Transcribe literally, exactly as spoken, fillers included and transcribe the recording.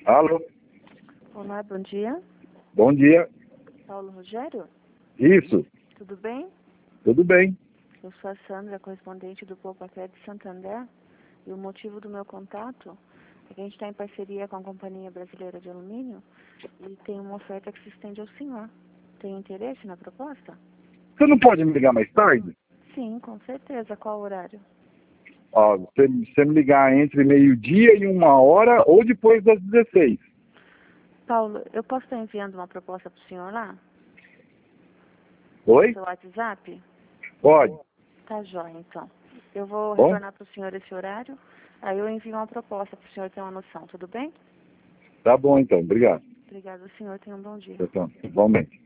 Alô? Olá, bom dia. Bom dia. Paulo Rogério? Isso, Tudo bem? tudo bem. Eu sou a Sandra, correspondente do Poupa Crédito Santander. E o motivo do meu contato é que a gente está em parceria com a Companhia Brasileira de Alumínio e tem uma oferta que se estende ao senhor. Tem interesse na proposta? Você não pode me ligar mais tarde? Sim, com certeza. Qual o horário? Ó, você, você me ligar entre meio-dia e uma hora ou depois das dezesseis. Paulo, eu posso estar enviando uma proposta para o senhor lá? Oi? Seu WhatsApp? Pode. Tá jóia, então. Eu vou Bom? retornar para o senhor esse horário, aí eu envio uma proposta para o senhor ter uma noção, tudo bem? Tá bom então, obrigado. Obrigada, senhor. Tenha um bom dia. Então, igualmente.